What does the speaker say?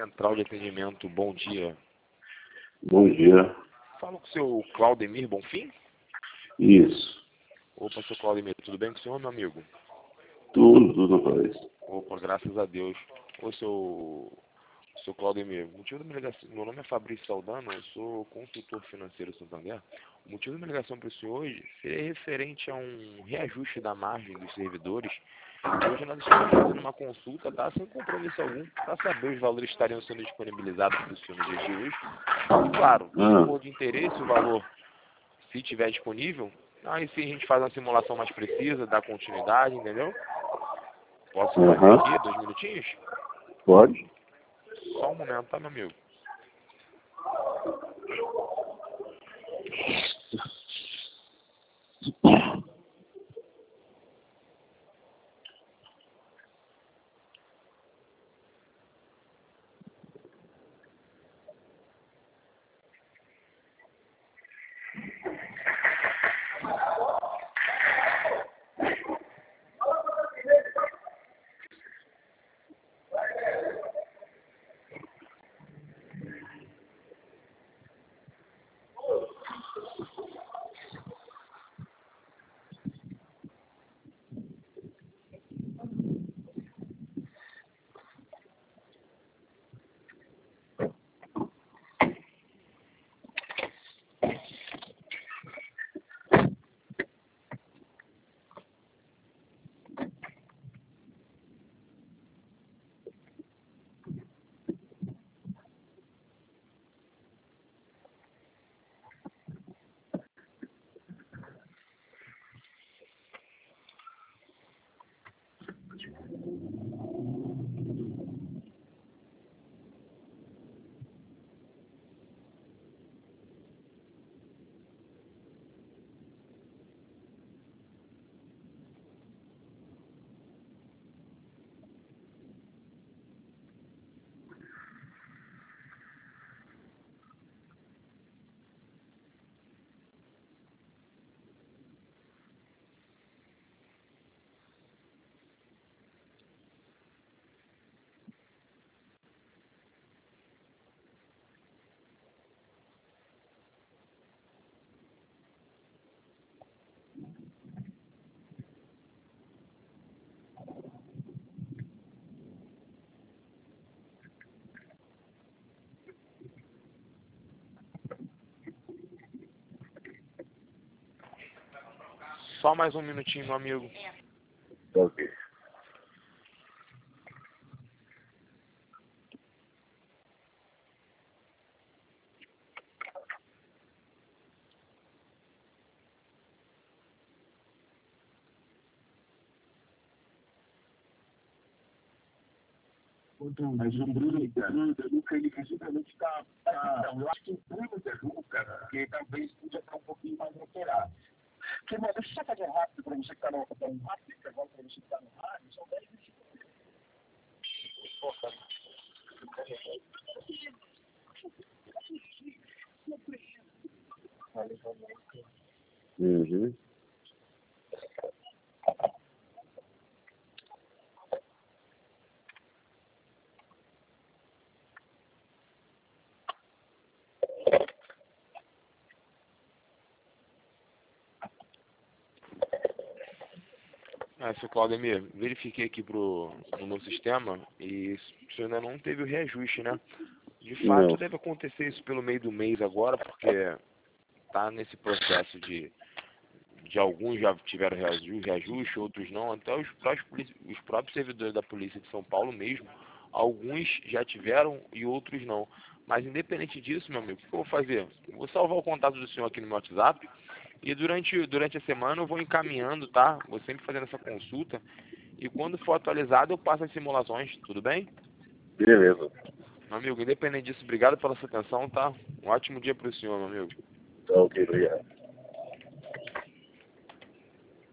Central de Atendimento, bom dia. Bom dia. Falo com o seu Claudemir Bonfim? Isso. Opa, seu Claudemir, tudo bem com o senhor, meu amigo? Tudo, rapaz. Opa, graças a Deus. Ô, seu Claudemir, o motivo da minha ligação, meu nome é Fabrício Saldana, eu sou consultor financeiro Santander. O motivo da minha ligação para o senhor hoje seria referente a um reajuste da margem dos servidores. Hoje nós estamos fazendo uma consulta, tá? Sem compromisso algum, para saber os valores que estariam sendo disponibilizados para o senhor no dia de hoje. E claro, se for de interesse o valor, se tiver disponível, aí sim a gente faz uma simulação mais precisa, dá continuidade, entendeu? Posso fazer aqui, 2 minutinhos? Pode? Só um momento, tá, meu amigo? Só mais um minutinho, meu amigo. Ok. Mas o Bruno Luca, ele justamente está. Eu acho que o Bruno Luca, porque talvez podia estar um pouquinho mais alterado. Porque, mano, deixa eu só fazer rápido para você que está no rápido, para você que está no rádio, são 10 minutos. Uhum. Seu Claudemir, verifiquei aqui no meu sistema e o senhor ainda não teve o reajuste, né? De fato, Não. deve acontecer isso pelo meio do mês agora, porque tá nesse processo de alguns já tiveram reajuste, outros não. Até os próprios servidores da Polícia de São Paulo mesmo, alguns já tiveram e outros não. Mas independente disso, meu amigo, o que eu vou fazer? Eu vou salvar o contato do senhor aqui no meu WhatsApp e durante a semana eu vou encaminhando, tá? Vou sempre fazendo essa consulta e quando for atualizado eu passo as simulações, tudo bem? Beleza. Meu amigo, independente disso, obrigado pela sua atenção, tá? Um ótimo dia para o senhor, meu amigo. Tá ok, obrigado.